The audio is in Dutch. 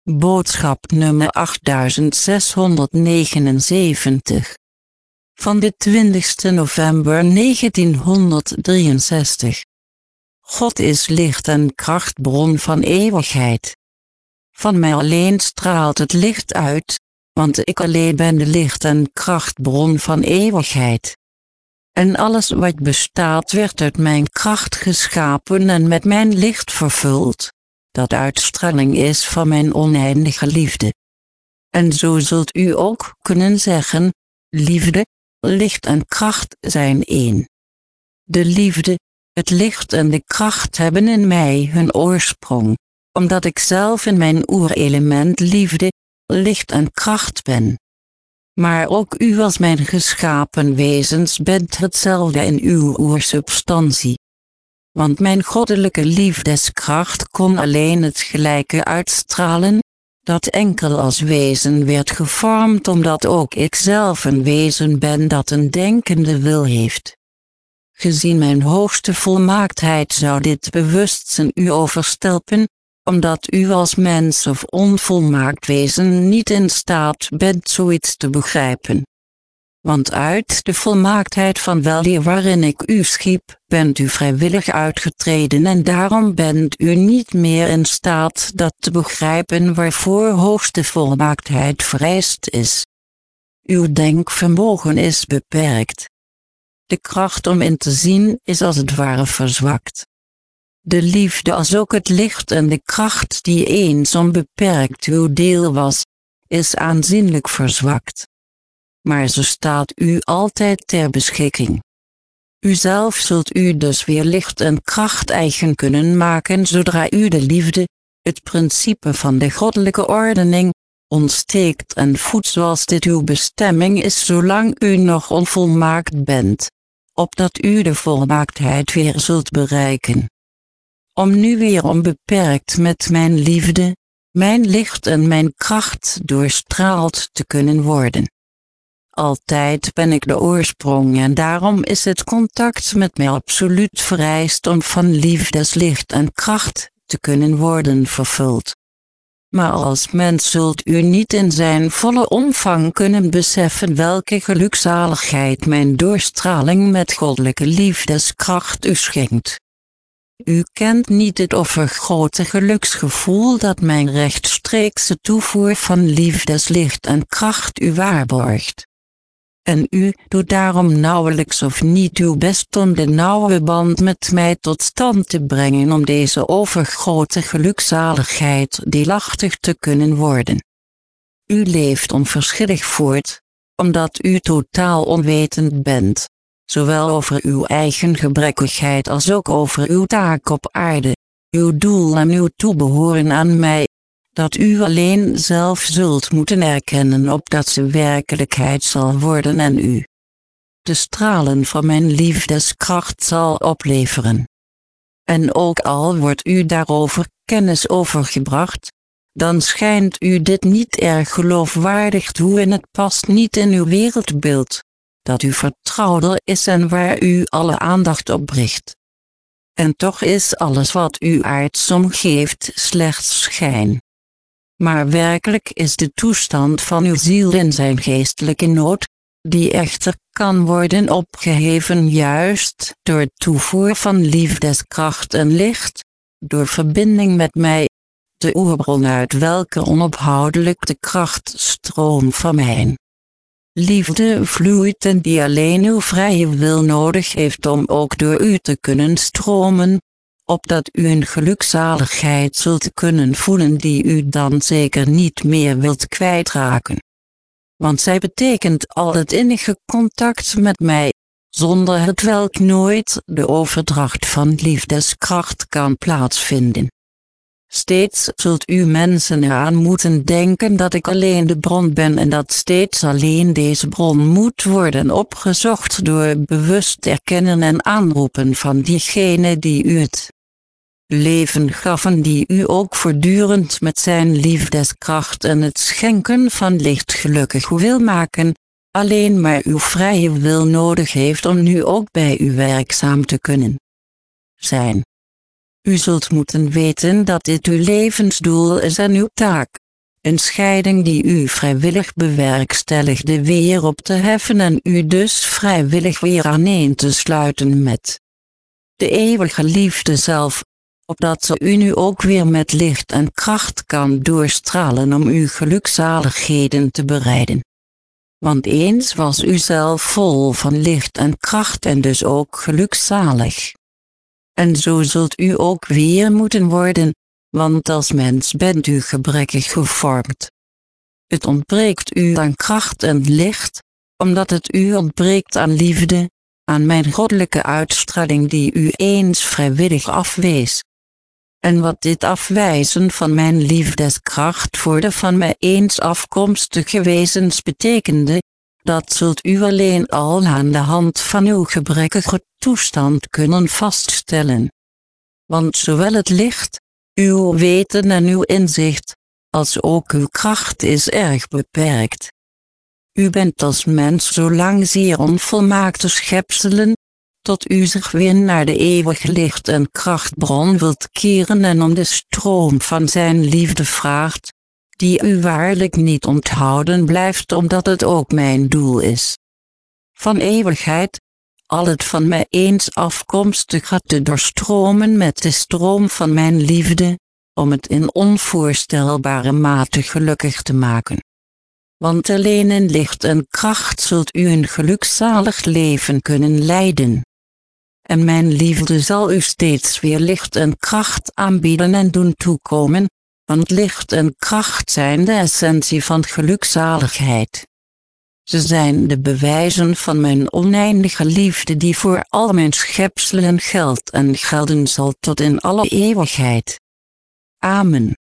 Boodschap nummer 8679. Van de 20 november 1963. God is licht en krachtbron van eeuwigheid. Van mij alleen straalt het licht uit, want ik alleen ben de licht en krachtbron van eeuwigheid. En alles wat bestaat werd uit mijn kracht geschapen en met mijn licht vervuld, dat uitstraling is van mijn oneindige liefde. En zo zult u ook kunnen zeggen, liefde, licht en kracht zijn één. De liefde, het licht en de kracht hebben in mij hun oorsprong, omdat ik zelf in mijn oerelement liefde, licht en kracht ben. Maar ook u als mijn geschapen wezens bent hetzelfde in uw oersubstantie. Want mijn goddelijke liefdeskracht kon alleen het gelijke uitstralen, dat enkel als wezen werd gevormd omdat ook ik zelf een wezen ben dat een denkende wil heeft. Gezien mijn hoogste volmaaktheid zou dit bewustzijn u overstelpen, omdat u als mens of onvolmaakt wezen niet in staat bent zoiets te begrijpen. Want uit de volmaaktheid van weleer waarin ik u schiep, bent u vrijwillig uitgetreden en daarom bent u niet meer in staat dat te begrijpen waarvoor hoogste volmaaktheid vereist is. Uw denkvermogen is beperkt. De kracht om in te zien is als het ware verzwakt. De liefde als ook het licht en de kracht die eens onbeperkt uw deel was, is aanzienlijk verzwakt. Maar ze staat u altijd ter beschikking. Uzelf zult u dus weer licht en kracht eigen kunnen maken zodra u de liefde, het principe van de goddelijke ordening, ontsteekt en voedt zoals dit uw bestemming is zolang u nog onvolmaakt bent, opdat u de volmaaktheid weer zult bereiken. Om nu weer onbeperkt met mijn liefde, mijn licht en mijn kracht doorstraald te kunnen worden. Altijd ben ik de oorsprong en daarom is het contact met mij absoluut vereist om van liefdeslicht en kracht te kunnen worden vervuld. Maar als mens zult u niet in zijn volle omvang kunnen beseffen welke gelukzaligheid mijn doorstraling met goddelijke liefdeskracht u schenkt. U kent niet het overgrote geluksgevoel dat mijn rechtstreekse toevoer van liefdeslicht en kracht u waarborgt. En u doet daarom nauwelijks of niet uw best om de nauwe band met mij tot stand te brengen om deze overgrote gelukzaligheid deelachtig te kunnen worden. U leeft onverschillig voort, omdat u totaal onwetend bent, zowel over uw eigen gebrekkigheid als ook over uw taak op aarde, uw doel en uw toebehoren aan mij, dat u alleen zelf zult moeten erkennen opdat ze werkelijkheid zal worden en u de stralen van mijn liefdeskracht zal opleveren. En ook al wordt u daarover kennis overgebracht, dan schijnt u dit niet erg geloofwaardig toe en het past niet in uw wereldbeeld, dat u vertrouwder is en waar u alle aandacht op richt. En toch is alles wat u aards omgeeft slechts schijn. Maar werkelijk is de toestand van uw ziel in zijn geestelijke nood, die echter kan worden opgeheven juist door toevoer van liefdeskracht en licht, door verbinding met mij, de oerbron uit welke onophoudelijk de kracht stroomt van mijn liefde vloeit en die alleen uw vrije wil nodig heeft om ook door u te kunnen stromen, opdat u een gelukzaligheid zult kunnen voelen die u dan zeker niet meer wilt kwijtraken. Want zij betekent al het innige contact met mij, zonder hetwelk nooit de overdracht van liefdeskracht kan plaatsvinden. Steeds zult u mensen eraan moeten denken dat ik alleen de bron ben en dat steeds alleen deze bron moet worden opgezocht door bewust erkennen en aanroepen van diegene die u het leven gaf en die u ook voortdurend met zijn liefdeskracht en het schenken van licht gelukkig wil maken, alleen maar uw vrije wil nodig heeft om nu ook bij u werkzaam te kunnen zijn. U zult moeten weten dat dit uw levensdoel is en uw taak, een scheiding die u vrijwillig bewerkstelligde weer op te heffen en u dus vrijwillig weer aaneen te sluiten met de eeuwige liefde zelf, opdat ze u nu ook weer met licht en kracht kan doorstralen om uw gelukzaligheden te bereiden. Want eens was u zelf vol van licht en kracht en dus ook gelukzalig. En zo zult u ook weer moeten worden, want als mens bent u gebrekkig gevormd. Het ontbreekt u aan kracht en licht, omdat het u ontbreekt aan liefde, aan mijn goddelijke uitstraling die u eens vrijwillig afwees. En wat dit afwijzen van mijn liefdeskracht voor de van mij eens afkomstige wezens betekende, dat zult u alleen al aan de hand van uw gebrekkige toestand kunnen vaststellen. Want zowel het licht, uw weten en uw inzicht, als ook uw kracht is erg beperkt. U bent als mens zolang zeer onvolmaakte schepselen, tot u zich weer naar de eeuwige licht- en krachtbron wilt keren en om de stroom van zijn liefde vraagt, die u waarlijk niet onthouden blijft omdat het ook mijn doel is. Van eeuwigheid, al het van mij eens afkomstig gaat te doorstromen met de stroom van mijn liefde, om het in onvoorstelbare mate gelukkig te maken. Want alleen in licht en kracht zult u een gelukzalig leven kunnen leiden. En mijn liefde zal u steeds weer licht en kracht aanbieden en doen toekomen, want licht en kracht zijn de essentie van gelukzaligheid. Ze zijn de bewijzen van mijn oneindige liefde die voor al mijn schepselen geldt en gelden zal tot in alle eeuwigheid. Amen.